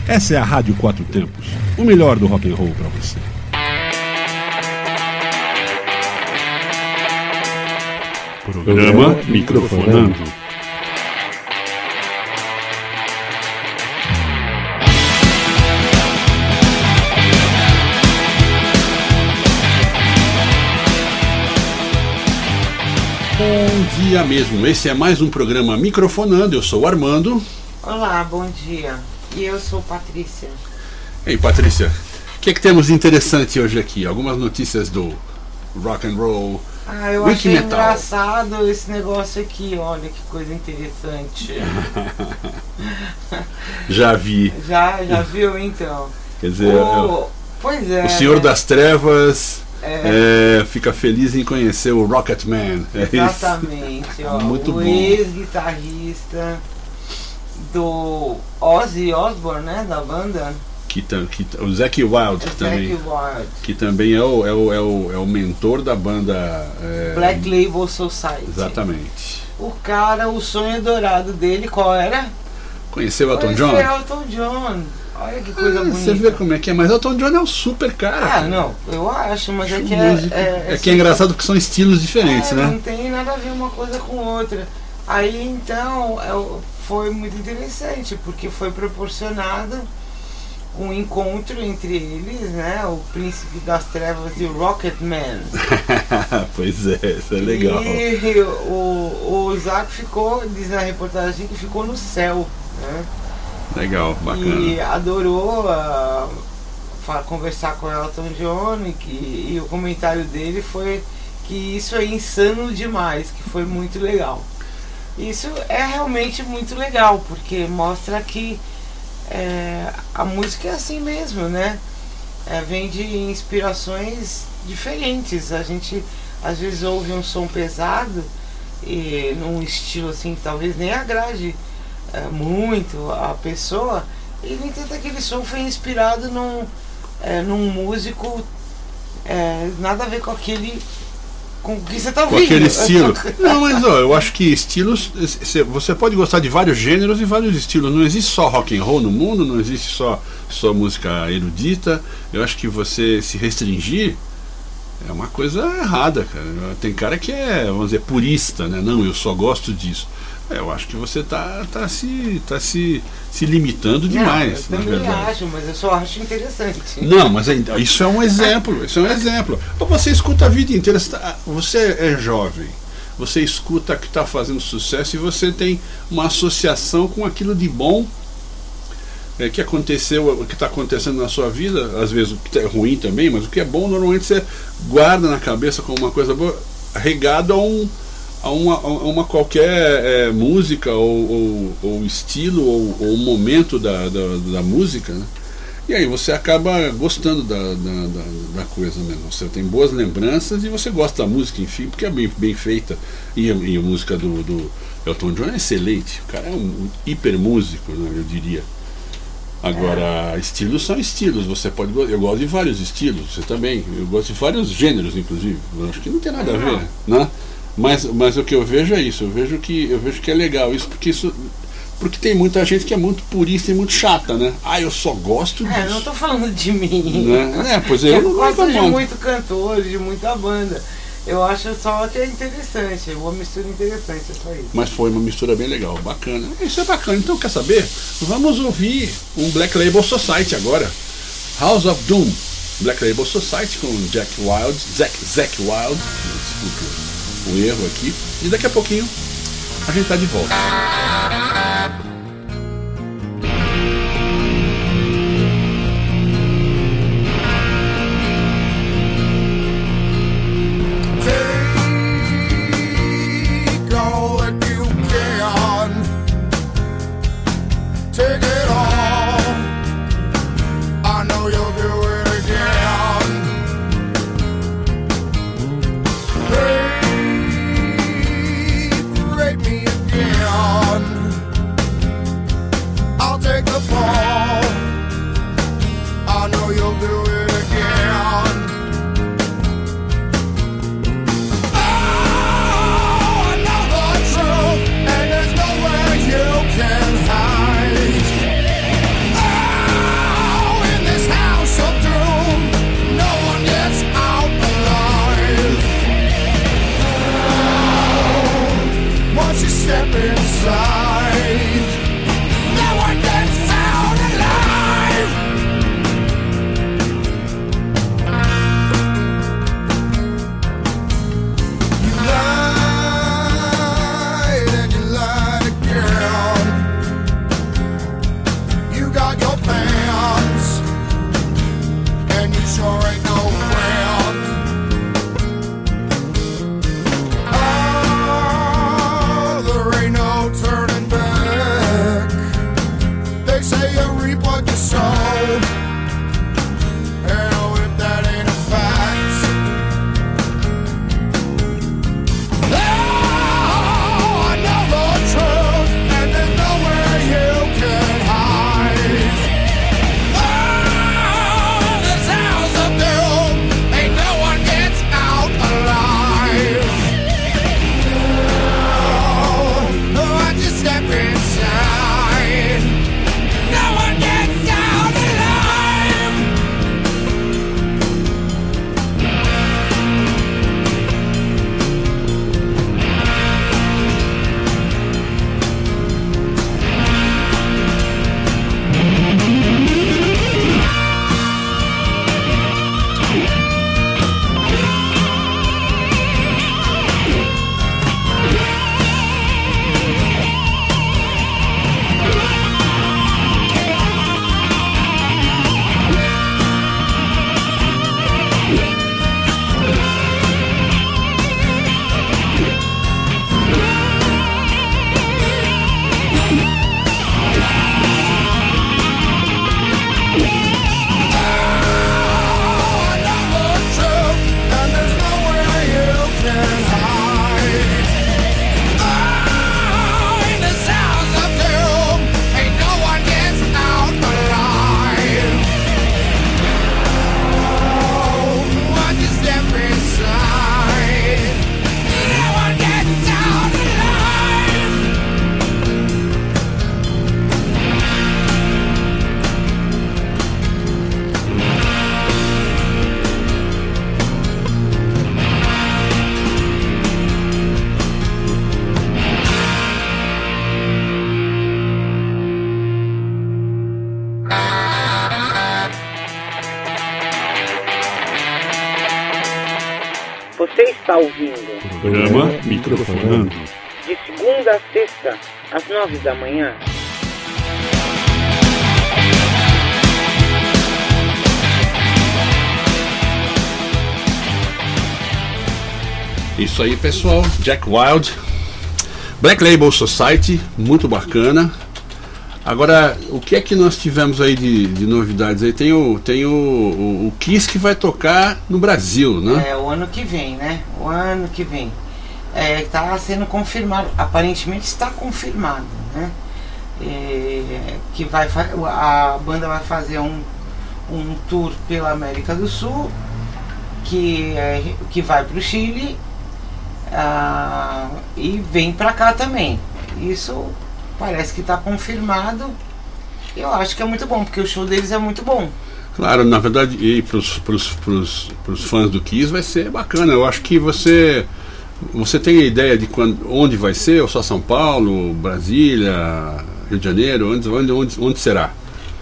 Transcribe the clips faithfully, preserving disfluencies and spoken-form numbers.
Essa é a Rádio Quatro Tempos, o melhor do rock and roll para você. Programa Microfonando. Bom dia mesmo, esse é mais um programa Microfonando, eu sou o Armando. Olá, bom dia, e eu sou Patrícia. Ei Patrícia, o que é que temos de interessante hoje aqui? Algumas notícias do rock and roll. Ah, eu Wiki achei Metal. engraçado esse negócio aqui, olha que coisa interessante. Já vi. Já, já viu então? Quer dizer, o, pois é. O Senhor né? das Trevas é. É, fica feliz em conhecer o Rocketman. É Exatamente, ó, muito o bom. ex-guitarrista do Ozzy Osbourne, né, da banda. Que, que, o Zakk Wylde O também, Zakk Wylde. que também é o, é o, é o, é o mentor da banda é, Black Label Society. Exatamente. O cara, o sonho dourado dele, qual era? Conheceu o Elton Conhecer John? Elton John. Olha que coisa Ah, bonita. você vê como é que é, mas Elton John é um super cara. Ah, não, eu acho, mas Acho é que músico. é, é, É que é engraçado porque são estilos diferentes, é, né? Não tem nada a ver uma coisa com outra. Aí então é, foi muito interessante, porque foi proporcionado um encontro entre eles, né? O Príncipe das Trevas e o Rocketman. Pois é, isso é legal. E o, o Zakk ficou, diz na reportagem, que ficou no céu, né? Legal, bacana. E adorou uh, fa- conversar com o Elton John e, que, e o comentário dele foi que isso é insano demais, que foi muito legal. Isso é realmente muito legal, porque mostra que é, a música é assim mesmo, né? É, vem de inspirações diferentes. A gente às vezes ouve um som pesado e num estilo assim que talvez nem agrade é, muito a pessoa, e no entanto aquele som foi inspirado num, é, num músico é, nada a ver com aquele com o que você está ouvindo. Com aquele estilo. Não, mas ó, eu acho que estilos, você pode gostar de vários gêneros e vários estilos. Não existe só rock and roll no mundo, não existe só, só música erudita. Eu acho que você se restringir é uma coisa errada, cara. Tem cara que é, vamos dizer, purista, né? Não, eu só gosto disso. Eu acho que você tá, tá, se, tá se, se limitando demais. Não, eu na também verdade. acho, mas eu só acho interessante. Não, mas é- isso é um exemplo. Isso é um exemplo. Você escuta a vida inteira. Você, tá- você é jovem. Você escuta o que está fazendo sucesso e você tem uma associação com aquilo de bom é, que aconteceu, o que está acontecendo na sua vida. Às vezes o que é ruim também, mas o que é bom normalmente você guarda na cabeça como uma coisa boa, regado a um a uma, a uma qualquer é, música ou, ou, ou estilo ou, ou momento da, da, da música, né? E aí você acaba gostando da, da, da, da coisa mesmo. Você tem boas lembranças e você gosta da música, enfim, porque é bem, bem feita. E, e a música do, do Elton John é excelente. O cara é um hiper músico, né, eu diria. Agora, estilos são estilos. Você pode, eu gosto de vários estilos, você também. Eu gosto de vários gêneros, inclusive. Eu acho que não tem nada a ver, né? Mas, mas o que eu vejo é isso, eu vejo que, eu vejo que é legal isso, porque isso. Porque tem muita gente que é muito purista e muito chata, né? Ah, eu só gosto disso. É, eu não tô falando de mim. Né? É, pois é, eu, eu não gosto de muito. muito cantor, de muita banda. Eu acho só que é interessante, uma mistura interessante, é só isso. Mas foi uma mistura bem legal, bacana. Isso é bacana. Então, quer saber? Vamos ouvir um Black Label Society agora. House of Doom. Black Label Society com Jack Wild, Zack, Zack Wild. Desculpa o erro aqui. E daqui a pouquinho a gente tá de volta. Take all that you can. Take it all. I know you'll do it again. Hey, rape me again. está ouvindo. Programa Microfonando. De segunda a sexta, às nove da manhã. Isso aí, pessoal. Jack Wild, Black Label Society, muito bacana. Agora, o que é que nós tivemos aí de, de novidades? Aí tem, o, tem o, o, o Kiss que vai tocar no Brasil, né? É, o ano que vem, né? O ano que vem. É, tá sendo confirmado, aparentemente está confirmado, né? É, que vai, a banda vai fazer um, um tour pela América do Sul, que, é, que vai pro Chile. Ah, e vem pra cá também. Isso parece que tá confirmado. Eu acho que é muito bom, porque o show deles é muito bom. Claro, na verdade, e pros, pros, pros, pros fãs do Kiss vai ser bacana. Eu acho que você Você tem ideia de quando, onde vai ser? Ou só São Paulo, Brasília, Rio de Janeiro? Onde, onde, onde, onde será?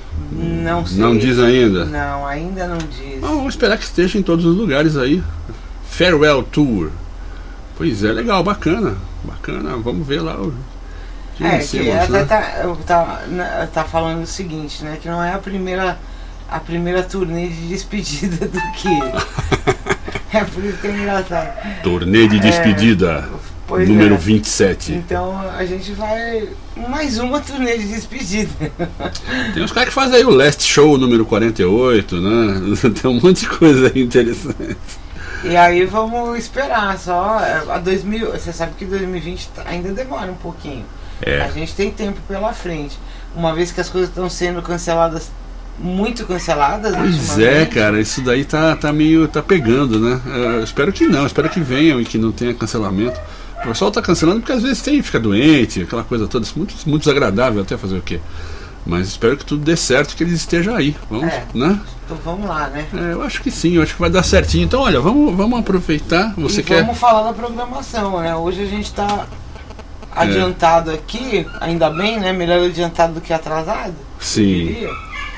Não sei. Não diz ainda? Não, ainda não diz. Ah, vamos esperar que esteja em todos os lugares aí. Farewell Tour. Pois é, legal, bacana, bacana, vamos ver lá o É, Sim, que né? ela tá, tá, né, tá falando o seguinte, né? Que não é a primeira, a primeira turnê de despedida do Kiss. É por isso que é engraçado. Turnê de despedida, é, número é. vinte e sete. Então a gente vai. Mais uma turnê de despedida. Tem uns caras que fazem aí o Last Show número quarenta e oito, né? Tem um monte de coisa aí interessante. E aí vamos esperar só. A dois mil, você sabe que dois mil e vinte ainda demora um pouquinho. É. A gente tem tempo pela frente. Uma vez que as coisas estão sendo canceladas, muito canceladas. Pois é, cara, isso daí tá, tá meio. tá pegando, né? Eu espero que não, espero que venham e que não tenha cancelamento. O pessoal tá cancelando porque às vezes tem, fica doente, aquela coisa toda, muito, muito desagradável até fazer o quê. Mas espero que tudo dê certo, que eles estejam aí. Vamos, É. né? Então vamos lá, né? É, eu acho que sim, eu acho que vai dar certinho. Então, olha, vamos, vamos aproveitar. Você e quer. vamos falar da programação, né? Hoje a gente tá adiantado aqui, ainda bem, né? Melhor adiantado do que atrasado. Sim. eu diria.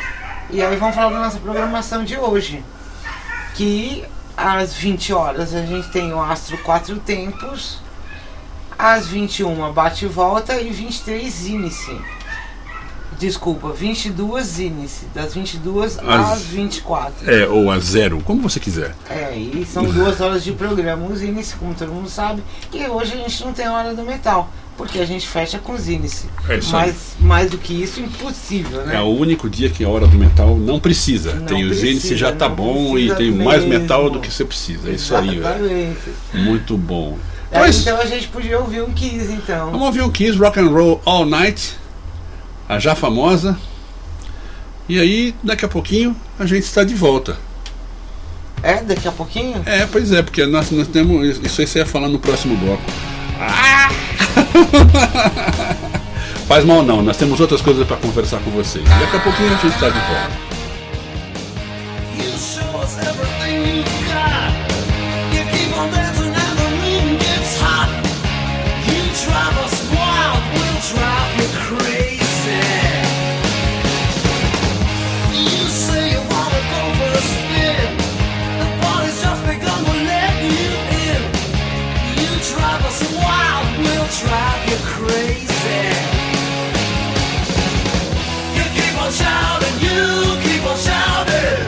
E aí vamos falar da nossa programação de hoje. Que às vinte horas a gente tem o Astro Quatro Tempos, às vinte e uma bate e volta e vinte e três inice. Desculpa, vinte e duas inice, das vinte e duas As- às vinte e quatro. É, ou a zero, como você quiser. É, e são duas horas de programa, os índices, como todo mundo sabe. E hoje a gente não tem hora do metal, porque a gente fecha com os índices. É isso aí. Mas mais do que isso, impossível, né? É o único dia que a hora do metal não precisa. Não tem os precisa, índices, já tá não bom e precisa tem mais mesmo. metal do que você precisa. É isso aí, velho. Exatamente. Muito bom. É, Mas, então a gente podia ouvir um Kiss, então. vamos ouvir um Kiss Rock and Roll All Night, a já famosa. E aí, daqui a pouquinho, a gente está de volta. É, daqui a pouquinho? É, pois é, porque nós, nós temos. Isso aí você ia falar no próximo bloco. Ah! Faz mal não, nós temos outras coisas para conversar com vocês. Daqui a pouquinho a gente está de volta. You show us everything you've got. You keep on dancing and the room gets hot. You drive us wild, we'll drive you crazy. You say you wanna go for a spin. The party's just begun, we'll let you in. You drive us wild, we'll drive you crazy. You keep on shouting, you keep on shouting.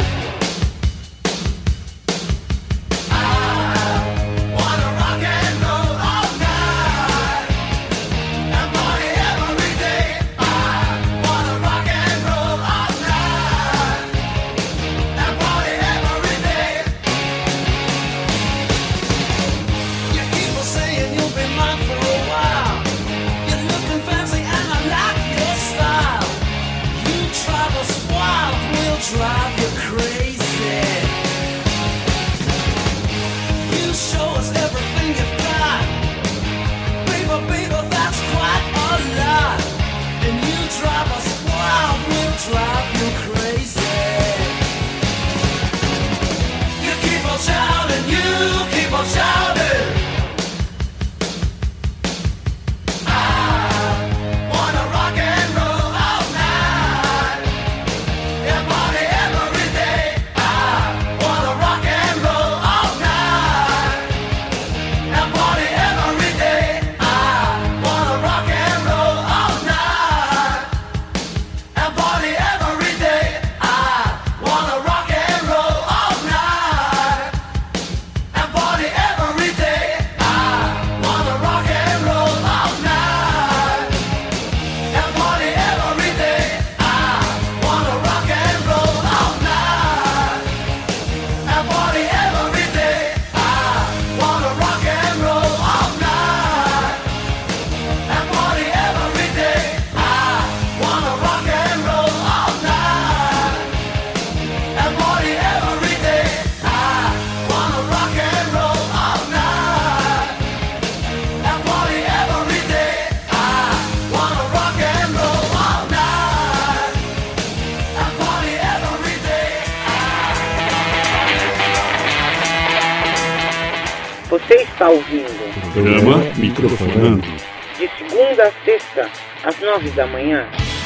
Drive you crazy. You show us everything you've got. Baby, baby, that's quite a lot. And you drive us wild, we'll drive you crazy. You keep on shouting, you keep on shouting. I wanna rock and roll all night. And party every day. I wanna rock and roll all night. está ouvindo. Programa Microfonando. De segunda a sexta, às nove da manhã.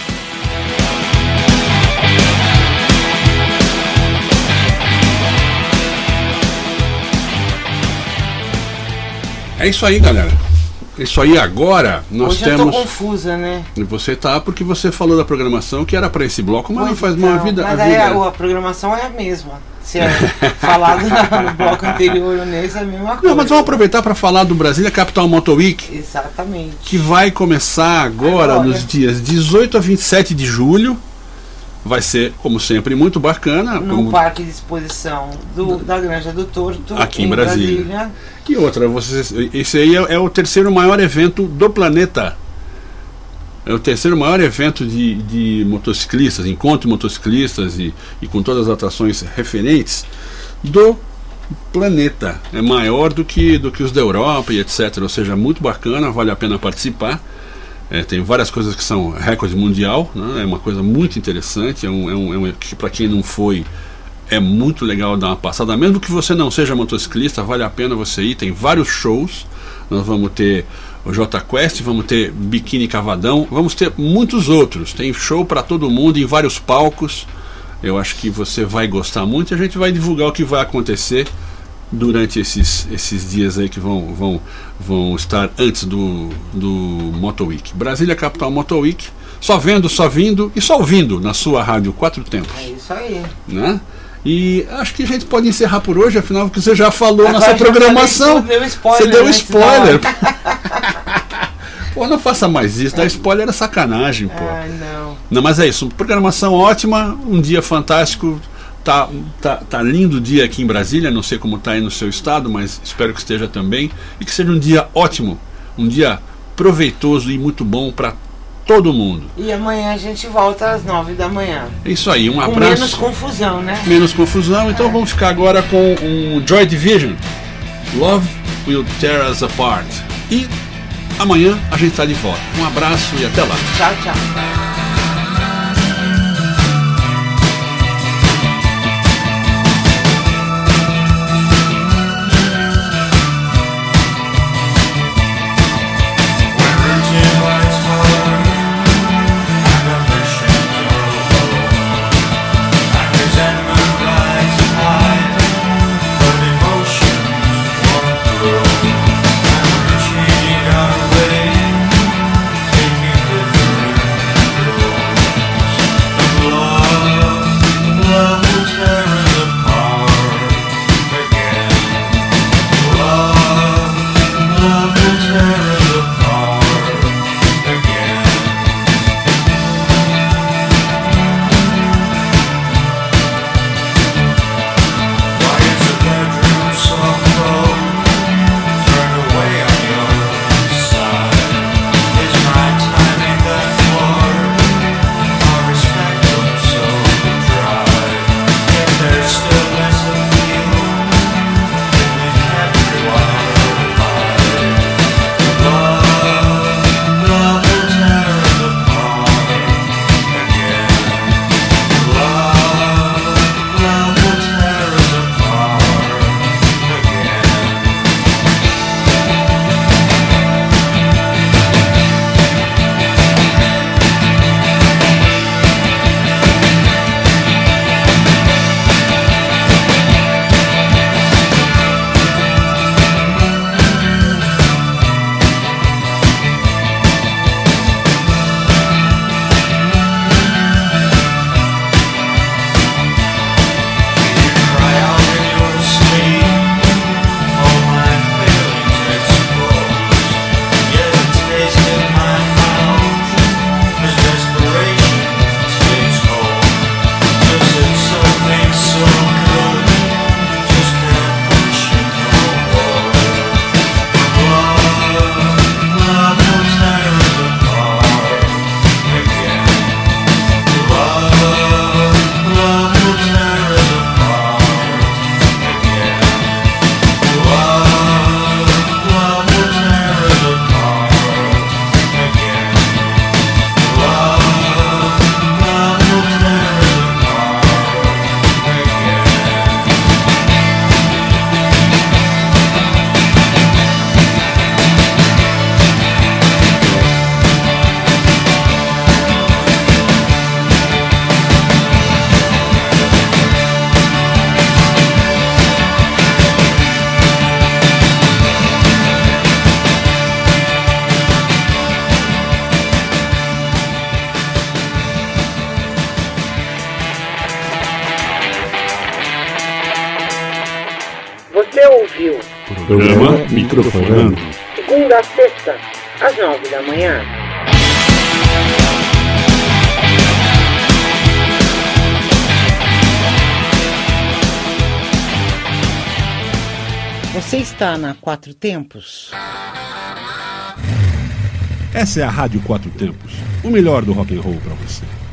É isso aí, galera. Isso aí, agora nós Hoje temos. eu tô confusa, né? E você tá porque você falou da programação que era para esse bloco, mas não Pois faz então, uma vida. Mas a aí vida... a, a programação é a mesma. Se é falado no bloco anterior ou nesse, é a mesma coisa. Não, mas vamos aproveitar para falar do Brasília Capital Motor Week, Exatamente. que vai começar agora, Agora. nos dias dezoito a vinte e sete de julho. Vai ser, como sempre, muito bacana. No como... Parque de Exposição do, da Granja do Torto, Aqui em Brasília. E outra, você, esse aí é, é o terceiro maior evento do planeta. É o terceiro maior evento de, de motociclistas, encontro de motociclistas e, e com todas as atrações referentes do planeta. É maior do que, do que os da Europa e etcétera. Ou seja, muito bacana, vale a pena participar. É, tem várias coisas que são recorde mundial, né? É uma coisa muito interessante. É um, é um, é um, para quem não foi, é muito legal dar uma passada. Mesmo que você não seja motociclista, vale a pena você ir. Tem vários shows. Nós vamos ter o J Quest, vamos ter Biquíni Cavadão, vamos ter muitos outros. Tem show para todo mundo em vários palcos. Eu acho que você vai gostar muito. A gente vai divulgar o que vai acontecer durante esses, esses dias aí que vão, vão, vão estar antes do, do Motor Week. Brasília Capital Motor Week, só vendo, só vindo e só ouvindo na sua rádio Quatro Tempos. É isso aí. Né? E acho que a gente pode encerrar por hoje, afinal, porque você já falou Agora nossa já programação. falei, deu spoiler, Você deu né, spoiler. Pô, não faça mais isso, dar spoiler é sacanagem, pô. Ah, não. Não, mas é isso, programação ótima, um dia fantástico. Tá, tá, tá lindo o dia aqui em Brasília, não sei como tá aí no seu estado, mas espero que esteja também. E que seja um dia ótimo, um dia proveitoso e muito bom para todo mundo. E amanhã a gente volta às nove da manhã. É isso aí, um Com abraço. menos confusão, né? Menos confusão, então vamos ficar agora com um Joy Division. Love Will Tear Us Apart. E amanhã a gente tá de volta. Um abraço e até lá. Tchau, tchau. Taking with me Programa Microfonando. Segunda a sexta, às nove da manhã. Você está na Quatro Tempos? Essa é a Rádio Quatro Tempos, o melhor do rock and roll para você.